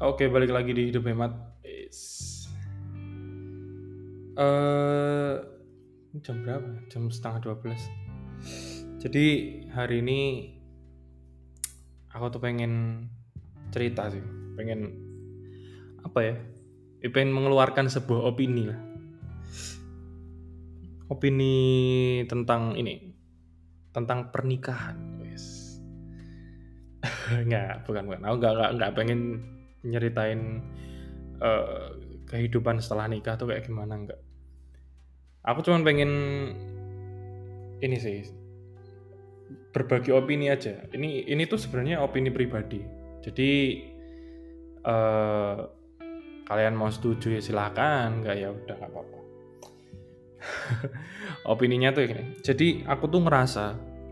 Oke, balik lagi di Hidup Hemat. Eh, jam berapa? Jam setengah 12. Jadi hari ini aku tuh pengen cerita sih. Pengen apa ya? Pengen mengeluarkan sebuah opini lah. Opini tentang ini, tentang pernikahan. Wes. Bukan. Aku nggak pengen nyeritain eh, kehidupan setelah nikah tuh kayak gimana, enggak. Aku cuma pengen ini sih, berbagi opini aja. Ini tuh sebenarnya opini pribadi. Jadi eh, kalian mau setuju ya silakan, nggak ya udah nggak apa-apa. Opininya tuh gini. Jadi aku tuh ngerasa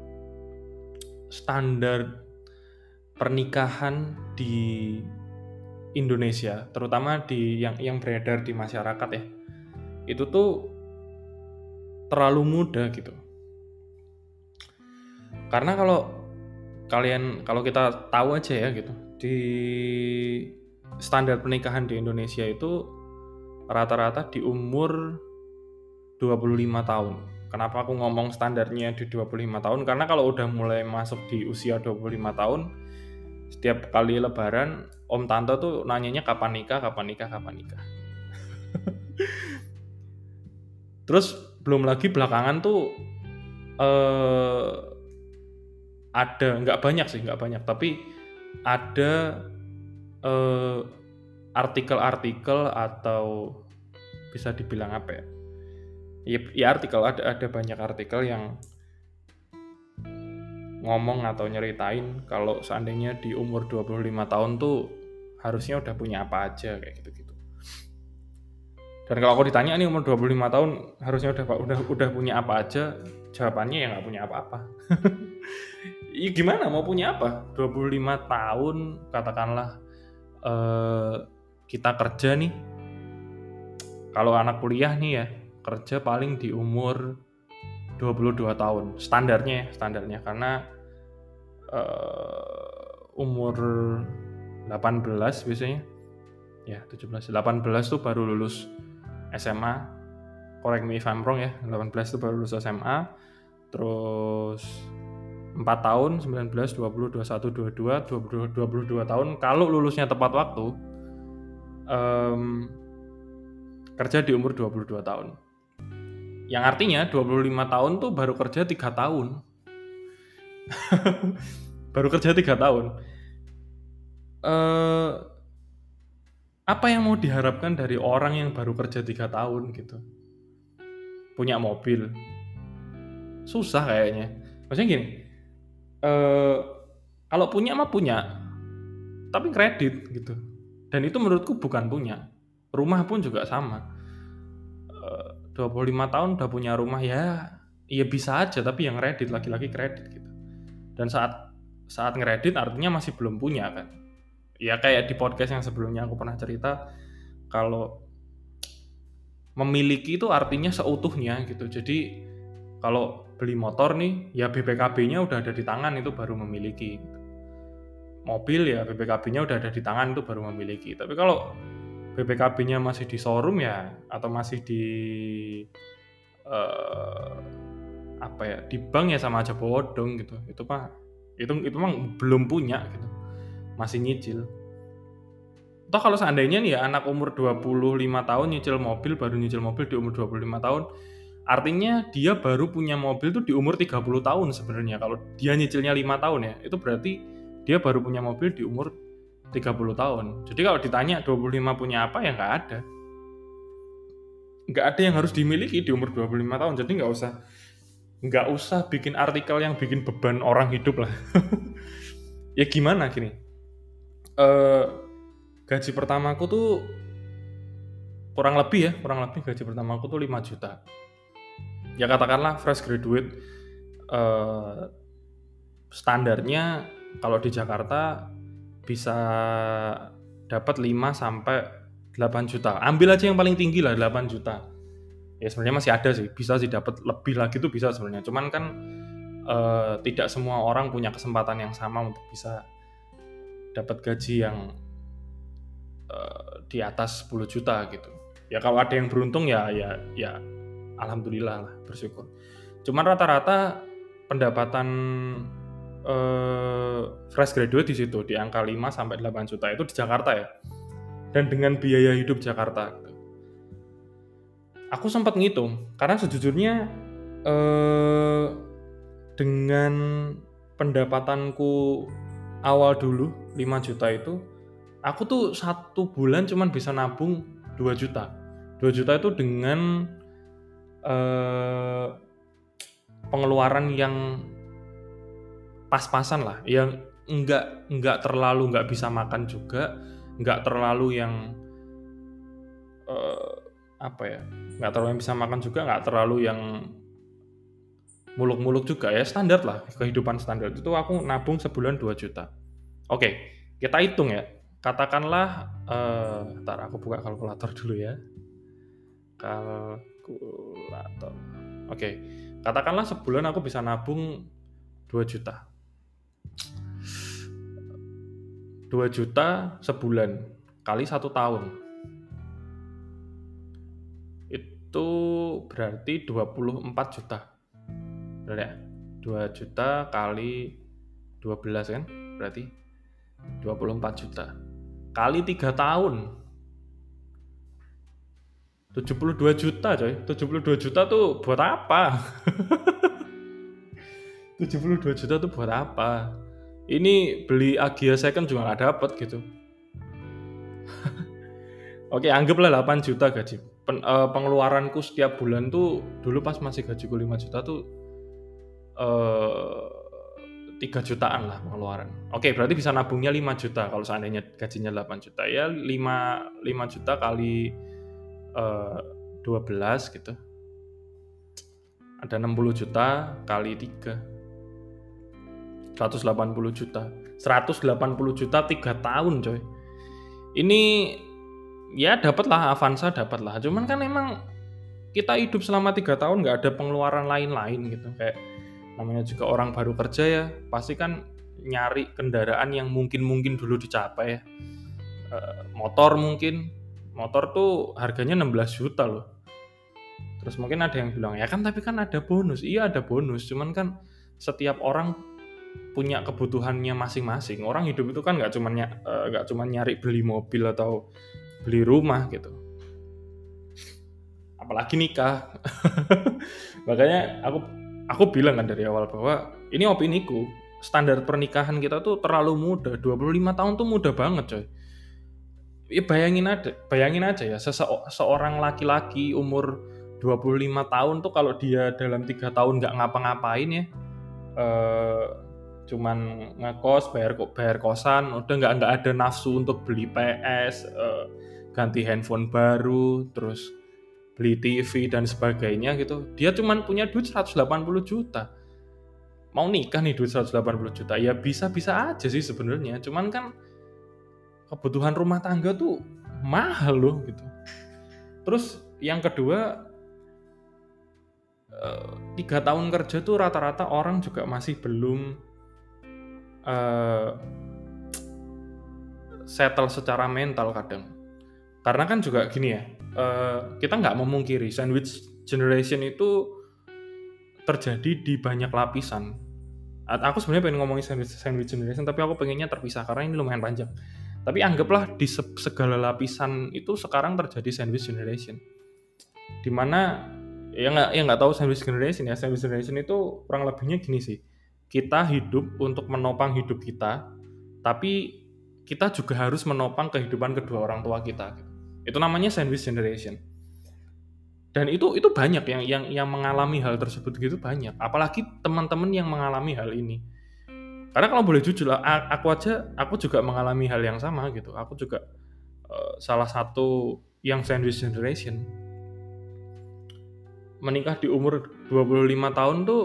standar pernikahan di Indonesia, terutama di yang beredar di masyarakat ya, itu tuh terlalu muda gitu. Karena kalau kita tahu aja ya gitu, di standar pernikahan di Indonesia itu rata-rata di umur 25 tahun. Kenapa aku ngomong standarnya di 25 tahun? Karena kalau udah mulai masuk di usia 25 tahun, setiap kali lebaran, om tante tuh nanyanya kapan nikah. Terus belum lagi belakangan tuh eh, ada, nggak banyak, tapi ada eh, artikel-artikel atau bisa dibilang apa ya? Ya artikel, ada banyak artikel yang ngomong atau nyeritain kalau seandainya di umur 25 tahun tuh harusnya udah punya apa aja kayak gitu-gitu. Dan kalau aku ditanya nih umur 25 tahun harusnya udah punya apa aja, jawabannya ya nggak punya apa-apa. Ya gimana mau punya apa? 25 tahun katakanlah eh, kita kerja nih. Kalau anak kuliah nih ya, kerja paling di umur 22 tahun standarnya karena umur 18 biasanya ya 17 18 tuh baru lulus SMA, correct me if I'm wrong ya, 18 tuh baru lulus SMA, terus 4 tahun 19 20 21 22 22 tahun kalau lulusnya tepat waktu kerja di umur 22 tahun. Yang artinya 25 tahun tuh baru kerja 3 tahun. Baru kerja 3 tahun. Apa yang mau diharapkan dari orang yang baru kerja 3 tahun gitu? Punya mobil. Susah kayaknya. Maksudnya gini, kalau punya mah punya, tapi kredit gitu. Dan itu menurutku bukan punya. Rumah pun juga sama. 25 tahun udah punya rumah ya bisa aja, tapi yang kredit, lagi-lagi kredit gitu. Dan saat ngeredit artinya masih belum punya kan. Ya kayak di podcast yang sebelumnya aku pernah cerita, kalau memiliki itu artinya seutuhnya gitu. Jadi kalau beli motor nih, ya BPKB-nya udah ada di tangan itu baru memiliki. Gitu. Mobil ya BPKB-nya udah ada di tangan itu baru memiliki. Tapi kalau BPKB-nya masih di showroom ya, atau masih di apa ya, di bank ya sama aja bodong gitu. Itu mah belum punya gitu. Masih nyicil. Toh kalau seandainya nih ya anak umur 25 tahun nyicil mobil, baru nyicil mobil di umur 25 tahun, artinya dia baru punya mobil tuh di umur 30 tahun sebenarnya. Kalau dia nyicilnya 5 tahun ya, itu berarti dia baru punya mobil di umur 30 tahun. Jadi kalau ditanya 25 punya apa ya nggak ada. Nggak ada yang harus dimiliki di umur 25 tahun. Jadi nggak usah bikin artikel yang bikin beban orang hidup lah. Ya gimana gini? Gaji pertamaku tuh kurang lebih gaji pertamaku tuh 5 juta. Ya katakanlah fresh graduate, standarnya kalau di Jakarta bisa dapat 5 sampai 8 juta. Ambil aja yang paling tinggi lah 8 juta. Ya sebenarnya masih ada sih, bisa sih dapat lebih lagi tuh bisa sebenarnya. Cuman kan tidak semua orang punya kesempatan yang sama untuk bisa dapat gaji yang di atas 10 juta gitu. Ya kalau ada yang beruntung ya alhamdulillah lah, bersyukur. Cuman rata-rata pendapatan fresh graduate di situ di angka 5 sampai 8 juta itu di Jakarta ya. Dan dengan biaya hidup Jakarta gitu. Aku sempat ngitung karena sejujurnya dengan pendapatanku awal dulu 5 juta itu, aku tuh 1 bulan cuman bisa nabung 2 juta. 2 juta itu dengan pengeluaran yang pas-pasan lah, yang enggak terlalu enggak bisa makan juga, enggak terlalu yang enggak terlalu yang bisa makan juga, enggak terlalu yang muluk-muluk juga ya, standar lah, kehidupan standar. Itu aku nabung sebulan 2 juta. Oke, kita hitung ya. Katakanlah, ntar aku buka kalkulator dulu ya. Kalkulator. Oke, katakanlah sebulan aku bisa nabung 2 juta. 2 juta sebulan kali 1 tahun. Itu berarti 24 juta. Benar ya? 2 juta kali 12 kan? Berarti 24 juta. Kali 3 tahun. 72 juta coy. 72 juta tuh buat apa? 72 juta tuh buat apa? Ini beli Agia second juga gak dapet gitu. Oke, anggaplah 8 juta gaji. Pengeluaranku setiap bulan tuh dulu pas masih gajiku 5 juta tuh 3 jutaan lah pengeluaran. Oke, berarti bisa nabungnya 5 juta kalau seandainya gajinya 8 juta. Ya 5 juta kali 12 gitu. Ada 60 juta kali 3. 180 juta. 180 juta 3 tahun coy. Ini ya dapatlah Avanza, dapatlah. Cuman kan emang kita hidup selama 3 tahun nggak ada pengeluaran lain-lain gitu. Kayak namanya juga orang baru kerja ya, pasti kan nyari kendaraan yang mungkin dulu dicapai ya. Motor tuh harganya 16 juta loh. Terus mungkin ada yang bilang, ya kan tapi kan ada bonus. Iya ada bonus, cuman kan setiap orang punya kebutuhannya masing-masing. Orang hidup itu kan nggak cuma nyari beli mobil atau beli rumah gitu. Apalagi nikah. Makanya aku bilang kan dari awal bahwa ini opiniku, standar pernikahan kita tuh terlalu muda. 25 tahun tuh muda banget coy. Ya bayangin aja ya, seorang laki-laki umur 25 tahun tuh kalau dia dalam 3 tahun nggak ngapa-ngapain ya, cuman ngekos, bayar kosan, udah nggak ada nafsu untuk beli PS, ganti handphone baru, terus beli TV dan sebagainya gitu. Dia cuman punya duit 180 juta. Mau nikah nih duit 180 juta, ya bisa-bisa aja sih sebenarnya. Cuman kan kebutuhan rumah tangga tuh mahal loh gitu. Terus yang kedua, 3 tahun kerja tuh rata-rata orang juga masih belum settle secara mental kadang. Karena kan juga gini ya, kita nggak memungkiri sandwich generation itu terjadi di banyak lapisan. Aku sebenarnya pengen ngomongin sandwich generation, tapi aku pengennya terpisah karena ini lumayan panjang. Tapi anggaplah di segala lapisan itu sekarang terjadi sandwich generation. Dimana ya nggak tahu sandwich generation ya. Sandwich generation itu kurang lebihnya gini sih. Kita hidup untuk menopang hidup kita, tapi kita juga harus menopang kehidupan kedua orang tua kita. Itu namanya sandwich generation. Dan itu banyak yang mengalami hal tersebut gitu, banyak. Apalagi teman-teman yang mengalami hal ini. Karena kalau boleh jujur lah, aku juga mengalami hal yang sama gitu. Aku juga salah satu yang sandwich generation. Menikah di umur 25 tahun tuh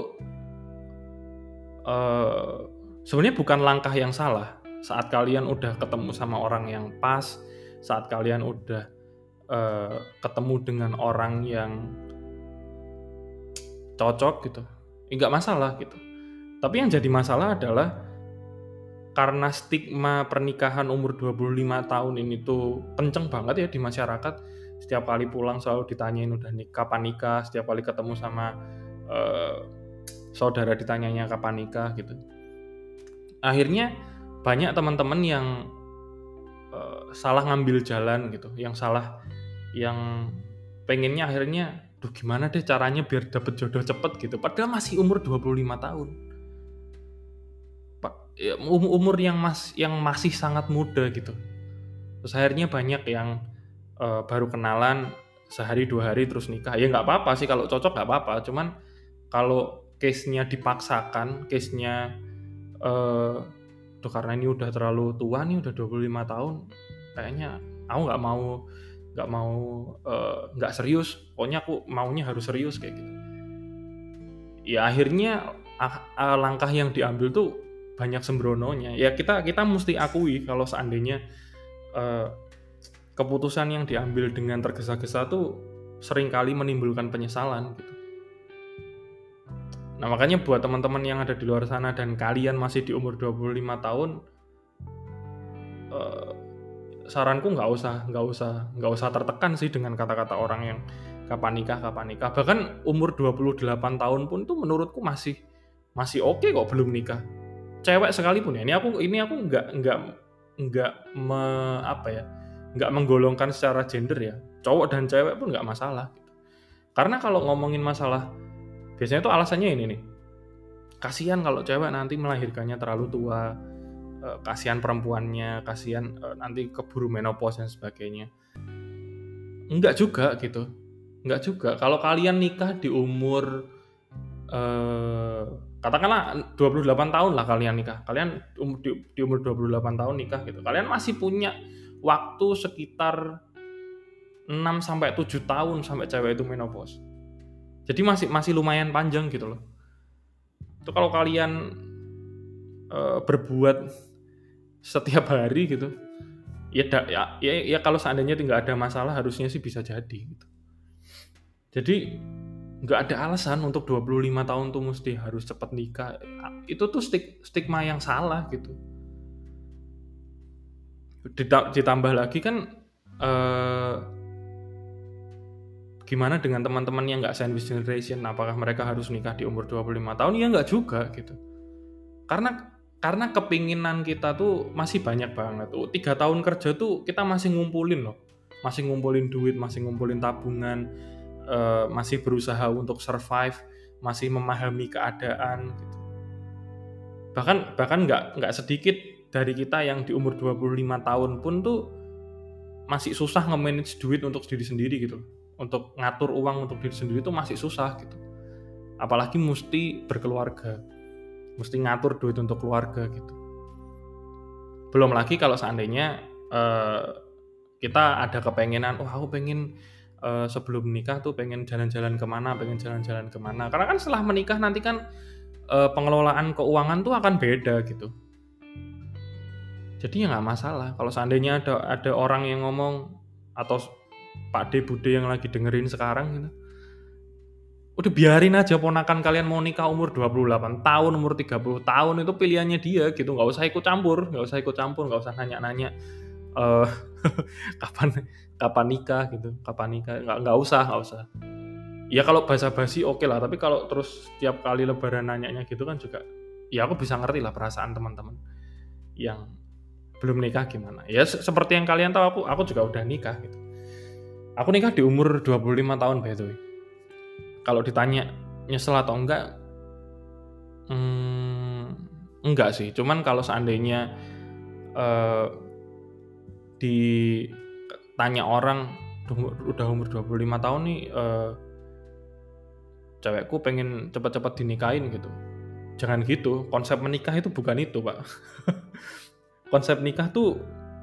sebenarnya bukan langkah yang salah. Saat kalian udah ketemu sama orang yang pas, saat kalian udah ketemu dengan orang yang cocok gitu, nggak masalah gitu. Tapi yang jadi masalah adalah karena stigma pernikahan umur 25 tahun ini tuh kenceng banget ya di masyarakat. Setiap kali pulang selalu ditanyain udah kapan nikah, setiap kali ketemu sama saudara ditanyanya kapan nikah gitu. Akhirnya banyak teman-teman yang salah ngambil jalan gitu, yang pengennya akhirnya gimana deh caranya biar dapet jodoh cepet gitu, padahal masih umur 25 tahun. Umur yang masih sangat muda gitu. Terus akhirnya banyak yang baru kenalan sehari 2 hari terus nikah. Ya nggak apa-apa sih, kalau cocok nggak apa-apa, cuman kalau case-nya dipaksakan, case-nya karena ini udah terlalu tua nih, udah 25 tahun, kayaknya aku nggak serius, pokoknya aku maunya harus serius kayak gitu. Ya akhirnya langkah yang diambil tuh banyak sembrononya. Ya kita mesti akui kalau seandainya keputusan yang diambil dengan tergesa-gesa tuh seringkali menimbulkan penyesalan gitu. Nah, makanya buat teman-teman yang ada di luar sana dan kalian masih di umur 25 tahun, saranku nggak usah tertekan sih dengan kata-kata orang yang kapan nikah. Bahkan umur 28 tahun pun tuh menurutku masih oke kok belum nikah. Cewek sekalipun ya. Ini aku nggak menggolongkan secara gender ya. Cowok dan cewek pun nggak masalah. Karena kalau ngomongin masalah, biasanya tuh alasannya ini nih. Kasihan kalau cewek nanti melahirkannya terlalu tua, kasihan perempuannya, kasihan nanti keburu menopause dan sebagainya. Enggak juga gitu. Enggak juga. Kalau kalian nikah di umur katakanlah 28 tahun lah kalian nikah. Kalian di umur 28 tahun nikah gitu. Kalian masih punya waktu sekitar 6 sampai 7 tahun sampai cewek itu menopause. Jadi masih lumayan panjang gitu loh. Itu kalau kalian berbuat setiap hari gitu, ya kalau seandainya tidak ada masalah harusnya sih bisa jadi gitu. Jadi nggak ada alasan untuk 25 tahun tuh mesti harus cepat nikah. Itu tuh stigma yang salah gitu. Ditambah lagi kan gimana dengan teman-teman yang nggak sandwich generation? Apakah mereka harus nikah di umur 25 tahun? Ya nggak juga gitu. Karena kepinginan kita tuh masih banyak banget. 3 tahun kerja tuh kita masih ngumpulin loh. Masih ngumpulin duit, masih ngumpulin tabungan, masih berusaha untuk survive, masih memahami keadaan gitu. Bahkan nggak sedikit dari kita yang di umur 25 tahun pun tuh masih susah nge-manage duit untuk diri sendiri gitu. Untuk ngatur uang untuk diri sendiri tuh masih susah gitu. Apalagi mesti berkeluarga, mesti ngatur duit untuk keluarga gitu. Belum lagi kalau seandainya kita ada kepengenan, aku pengen sebelum nikah tuh pengen jalan-jalan kemana. Karena kan setelah menikah nanti kan pengelolaan keuangan tuh akan beda gitu. Jadi ya nggak masalah kalau seandainya ada orang yang ngomong, atau Pak D, Bude yang lagi dengerin sekarang gitu, udah biarin aja ponakan kalian mau nikah umur 28 tahun, umur 30 tahun, itu pilihannya dia gitu. Nggak usah ikut campur, nggak usah nanya-nanya kapan nikah gitu, nggak usah. Ya kalau basa-basi oke lah, tapi kalau terus tiap kali lebaran nanyanya gitu kan juga, ya aku bisa ngerti lah perasaan teman-teman yang belum nikah gimana. Ya seperti yang kalian tahu, aku juga udah nikah gitu. Aku nikah di umur 25 tahun by the way. Kalau ditanya nyesel atau enggak, enggak sih. Cuman kalau seandainya ditanya orang udah umur 25 tahun nih, cewekku pengen cepat-cepat dinikahin gitu. Jangan gitu. Konsep menikah itu bukan itu, Pak. Konsep nikah tuh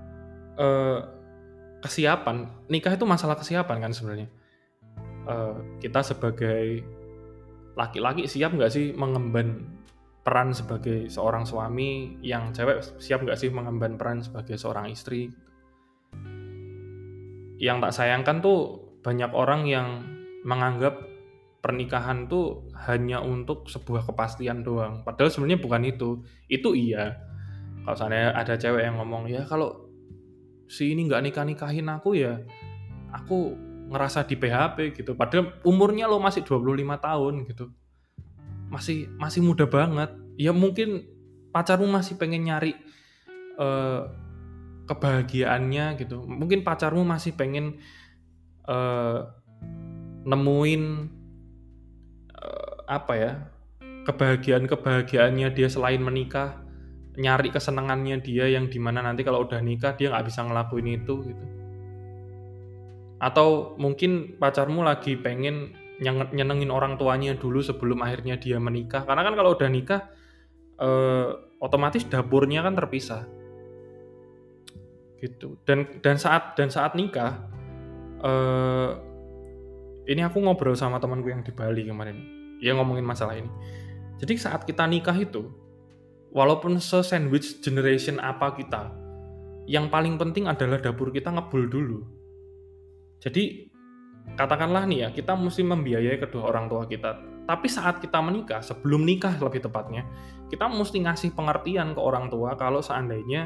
kesiapan. Nikah itu masalah kesiapan kan sebenarnya. Kita sebagai laki-laki siap nggak sih mengemban peran sebagai seorang suami, yang cewek siap nggak sih mengemban peran sebagai seorang istri. Yang tak sayangkan tuh banyak orang yang menganggap pernikahan tuh hanya untuk sebuah kepastian doang, padahal sebenarnya bukan itu iya, Kalau seandainya ada cewek yang ngomong, ya kalau si ini nggak nikah-nikahin aku ya aku ngerasa di PHP gitu. Padahal umurnya lo masih 25 tahun gitu. Masih muda banget. Ya mungkin pacarmu masih pengen nyari eh, kebahagiaannya gitu. Mungkin pacarmu masih pengen eh, nemuin apa ya, kebahagiaannya dia selain menikah, nyari kesenangannya dia yang dimana nanti kalau udah nikah dia nggak bisa ngelakuin itu gitu. Atau mungkin pacarmu lagi pengen nyenengin orang tuanya dulu sebelum akhirnya dia menikah. Karena kan kalau udah nikah otomatis dapurnya kan terpisah gitu. Dan saat nikah, ini aku ngobrol sama temanku yang di Bali kemarin, dia ngomongin masalah ini. Jadi saat kita nikah itu, walaupun se-sandwich generation apa kita, yang paling penting adalah dapur kita ngebul dulu. Jadi katakanlah nih ya, kita mesti membiayai kedua orang tua kita. Tapi saat kita menikah, sebelum nikah lebih tepatnya, kita mesti ngasih pengertian ke orang tua kalau seandainya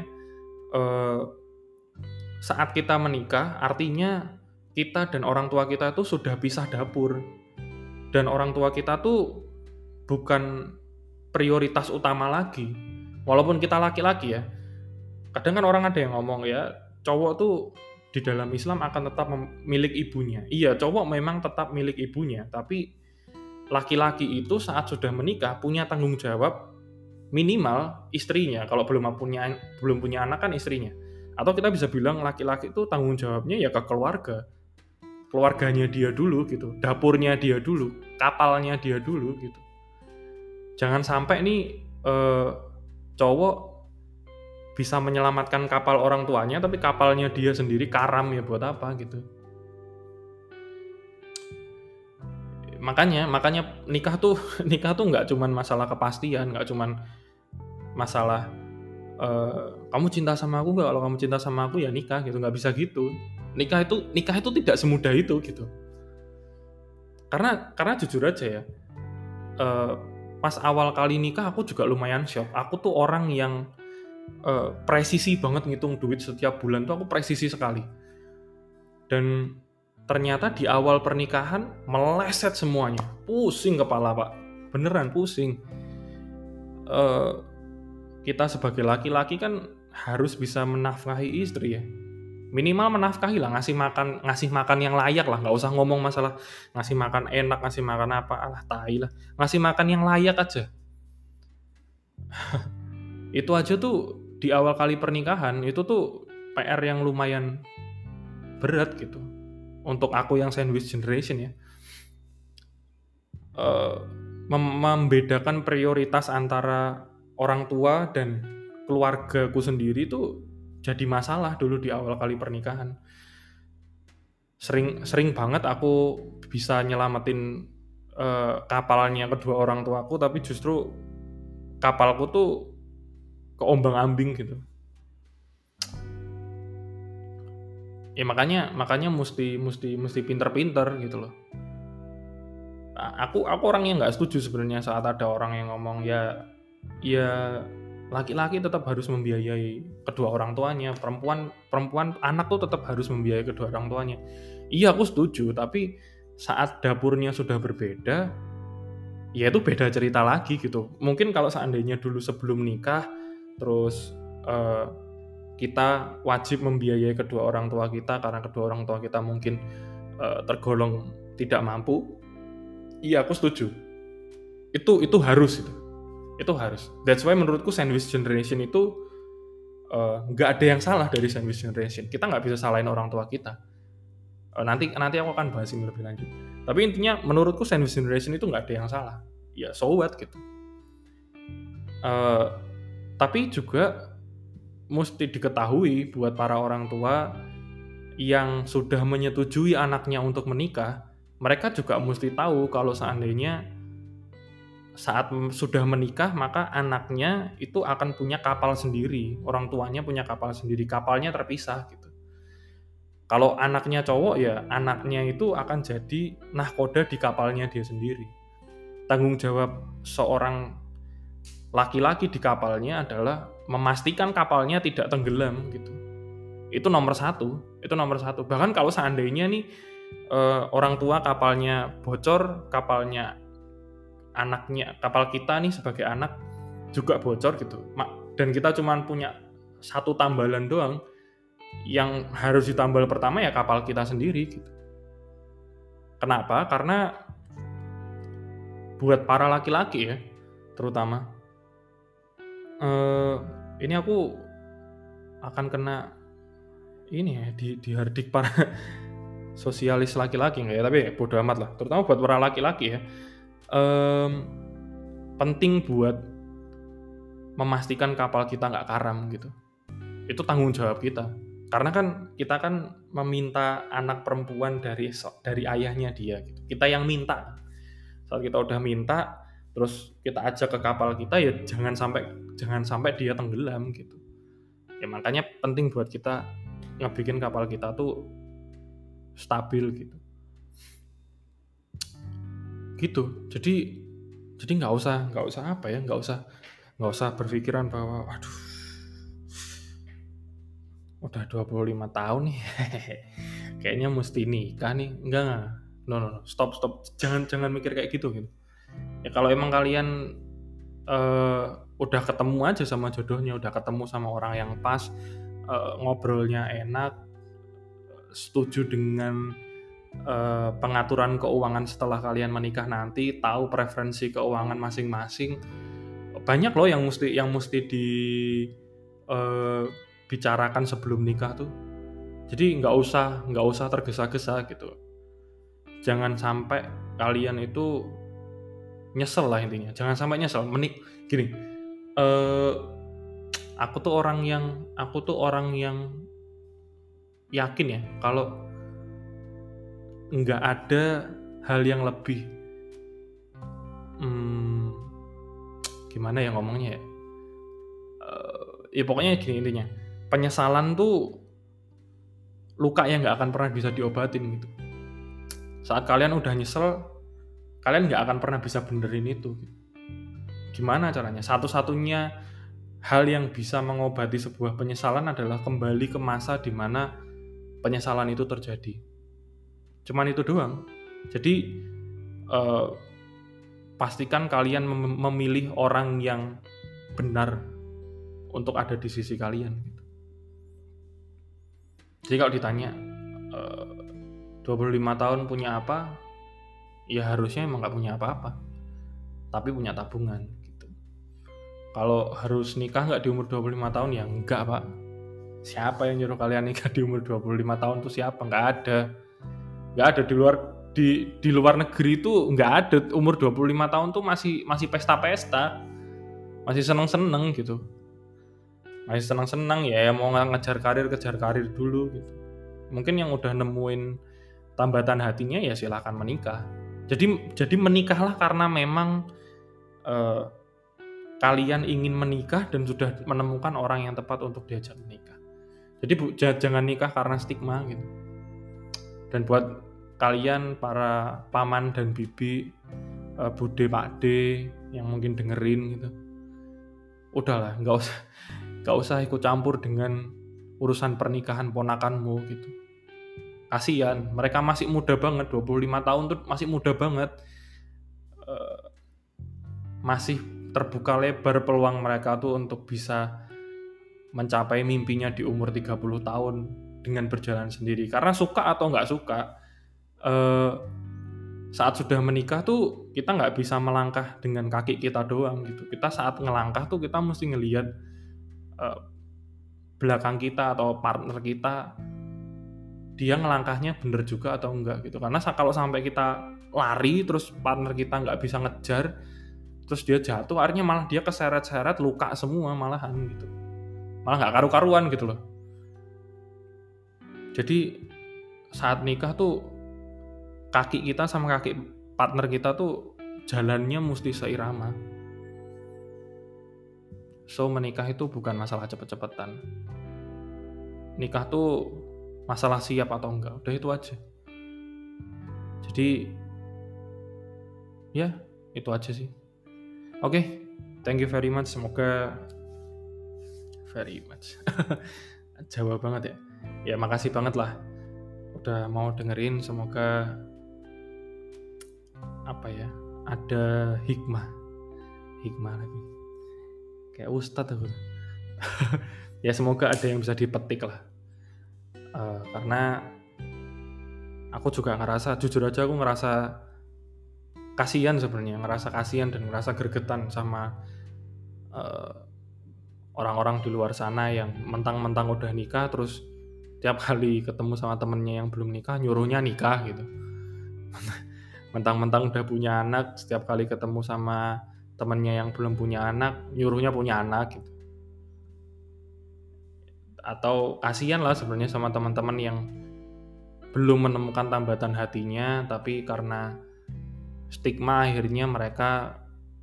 saat kita menikah, artinya kita dan orang tua kita itu sudah pisah dapur. Dan orang tua kita tuh bukan prioritas utama lagi. Walaupun kita laki-laki ya, kadang kan orang ada yang ngomong ya, cowok tuh di dalam Islam akan tetap milik ibunya. Iya, cowok memang tetap milik ibunya, tapi laki-laki itu saat sudah menikah punya tanggung jawab minimal istrinya. Kalau belum punya anak kan istrinya. Atau kita bisa bilang laki-laki itu tanggung jawabnya ya ke keluarganya dia dulu gitu, dapurnya dia dulu, kapalnya dia dulu gitu. Jangan sampai nih cowok bisa menyelamatkan kapal orang tuanya, tapi kapalnya dia sendiri karam, ya buat apa gitu. Makanya nikah tuh nggak cuman masalah kepastian, nggak cuman masalah kamu cinta sama aku nggak? Kalau kamu cinta sama aku ya nikah gitu, nggak bisa gitu. Nikah itu tidak semudah itu gitu. Karena jujur aja ya, pas awal kali nikah aku juga lumayan shock. Aku tuh orang yang presisi banget ngitung duit setiap bulan tuh, aku presisi sekali. Dan ternyata di awal pernikahan meleset semuanya, pusing kepala pak, beneran pusing. Kita sebagai laki-laki kan harus bisa menafkahi istri ya, minimal menafkahi lah, ngasih makan yang layak lah, nggak usah ngomong masalah ngasih makan enak, ngasih makan apa, alah tai lah, ngasih makan yang layak aja. Itu aja tuh di awal kali pernikahan itu tuh PR yang lumayan berat gitu untuk aku yang sandwich generation ya. Membedakan prioritas antara orang tua dan keluargaku sendiri itu jadi masalah dulu di awal kali pernikahan. Sering banget aku bisa nyelamatin kapalnya kedua orang tuaku, tapi justru kapalku tuh keombang-ambing gitu. Ya makanya mesti pinter-pinter gitu loh. Aku orangnya nggak setuju sebenarnya saat ada orang yang ngomong ya laki-laki tetap harus membiayai kedua orang tuanya, perempuan anak tuh tetap harus membiayai kedua orang tuanya. Iya, aku setuju, tapi saat dapurnya sudah berbeda, ya itu beda cerita lagi gitu. Mungkin kalau seandainya dulu sebelum nikah terus kita wajib membiayai kedua orang tua kita karena kedua orang tua kita mungkin tergolong tidak mampu. Iya, aku setuju. Itu harus itu. Itu harus. That's why menurutku sandwich generation itu nggak ada yang salah dari sandwich generation. Kita nggak bisa salahin orang tua kita. Nanti aku akan bahas ini lebih lanjut. Tapi intinya menurutku sandwich generation itu nggak ada yang salah. Ya so what gitu. Tapi juga mesti diketahui buat para orang tua yang sudah menyetujui anaknya untuk menikah, mereka juga mesti tahu kalau seandainya saat sudah menikah maka anaknya itu akan punya kapal sendiri, orang tuanya punya kapal sendiri, kapalnya terpisah gitu. Kalau anaknya cowok ya anaknya itu akan jadi nahkoda di kapalnya dia sendiri. Tanggung jawab seorang laki-laki di kapalnya adalah memastikan kapalnya tidak tenggelam gitu. Itu nomor satu. Bahkan kalau seandainya nih orang tua kapalnya bocor, kapal kita nih sebagai anak juga bocor gitu. Dan kita cuma punya satu tambalan doang, yang harus ditambal pertama ya kapal kita sendiri gitu. Kenapa? Karena buat para laki-laki ya, terutama ini aku akan kena ini ya di hardik para sosialis laki-laki nggak ya, tapi ya, bodo amat lah, terutama buat para laki-laki ya. Penting buat memastikan kapal kita nggak karam gitu. Itu tanggung jawab kita, karena kan kita kan meminta anak perempuan dari ayahnya dia gitu. Kita yang minta. Saat kita udah minta, terus kita ajak ke kapal kita, ya jangan sampai dia tenggelam gitu. Ya makanya penting buat kita ngebikin kapal kita tuh stabil gitu. Jadi nggak usah berpikiran bahwa waduh, udah 25 tahun nih kayaknya mesti nikah nih. Enggak. No. Stop. Jangan mikir kayak gitu. Ya kalau emang kalian udah ketemu aja sama jodohnya, udah ketemu sama orang yang pas, ngobrolnya enak, setuju dengan pengaturan keuangan setelah kalian menikah nanti, tahu preferensi keuangan masing-masing. Banyak loh yang mesti bicarakan sebelum nikah tuh. Jadi nggak usah tergesa-gesa gitu. Jangan sampai kalian itu nyesel lah intinya. Jangan sampai nyesel. Gini, aku tuh orang yang yakin ya kalau nggak ada hal yang lebih gimana ya ngomongnya ya. Ya pokoknya gini intinya. Penyesalan tuh luka yang nggak akan pernah bisa diobatin gitu. Saat kalian udah nyesel, kalian nggak akan pernah bisa benerin itu. Gimana caranya? Satu-satunya hal yang bisa mengobati sebuah penyesalan adalah kembali ke masa di mana penyesalan itu terjadi. Cuman itu doang. Jadi pastikan kalian memilih orang yang benar untuk ada di sisi kalian gitu. Jadi kalau ditanya 25 tahun punya apa? Ya harusnya emang gak punya apa-apa, tapi punya tabungan gitu. Kalau harus nikah gak di umur 25 tahun ya enggak pak. Siapa yang nyuruh kalian nikah di umur 25 tahun tuh siapa? Gak ada di luar negeri tuh nggak ada. Umur 25 tahun tuh masih pesta-pesta, masih seneng-seneng gitu, masih seneng-seneng ya mau kejar karir dulu gitu. Mungkin yang udah nemuin tambatan hatinya ya silakan menikah. Jadi menikahlah karena memang kalian ingin menikah dan sudah menemukan orang yang tepat untuk diajak menikah. Jadi jangan nikah karena stigma gitu. Dan buat kalian para paman dan bibi, bude pakde yang mungkin dengerin gitu, udahlah nggak usah ikut campur dengan urusan pernikahan ponakanmu gitu. Kasian, mereka masih muda banget, 25 tahun tuh masih muda banget, masih terbuka lebar peluang mereka tuh untuk bisa mencapai mimpinya di umur 30 tahun dengan berjalan sendiri. Karena suka atau nggak suka, saat sudah menikah tuh kita nggak bisa melangkah dengan kaki kita doang gitu. Kita saat ngelangkah tuh kita mesti ngelihat belakang kita atau partner kita, dia ngelangkahnya bener juga atau enggak gitu. Karena kalau sampai kita lari terus partner kita nggak bisa ngejar, terus dia jatuh, akhirnya malah dia keseret-seret, luka semua malahan gitu, malah nggak karu-karuan gitu loh. Jadi saat nikah tuh kaki kita sama kaki partner kita tuh jalannya mesti seirama. So menikah itu bukan masalah cepet-cepetan. Nikah tuh masalah siap atau enggak, udah itu aja. Jadi ya itu aja sih. Oke, thank you very much. Semoga very much. Jawa banget ya. Ya makasih banget lah udah mau dengerin, semoga apa ya, ada hikmah lagi. Kayak ustadz aku. Ya semoga ada yang bisa dipetik lah. Karena aku juga jujur aja aku ngerasa kasihan sebenarnya, dan ngerasa gregetan sama orang-orang di luar sana yang mentang-mentang udah nikah terus tiap kali ketemu sama temennya yang belum nikah nyuruhnya nikah gitu. Mentang-mentang udah punya anak, setiap kali ketemu sama temennya yang belum punya anak nyuruhnya punya anak gitu. Atau kasihan lah sebenarnya sama teman-teman yang belum menemukan tambatan hatinya, tapi karena stigma akhirnya mereka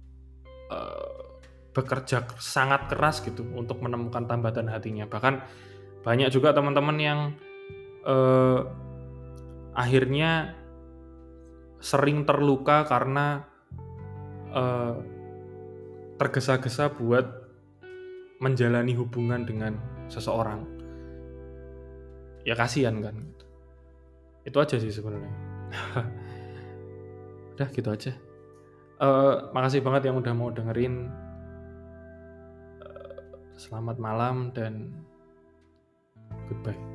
bekerja sangat keras gitu untuk menemukan tambatan hatinya. Bahkan banyak juga teman-teman yang akhirnya sering terluka karena tergesa-gesa buat menjalani hubungan dengan seseorang. Ya kasihan kan gitu. Itu aja sih sebenarnya. Udah gitu aja. Makasih banget yang udah mau dengerin. Selamat malam dan goodbye.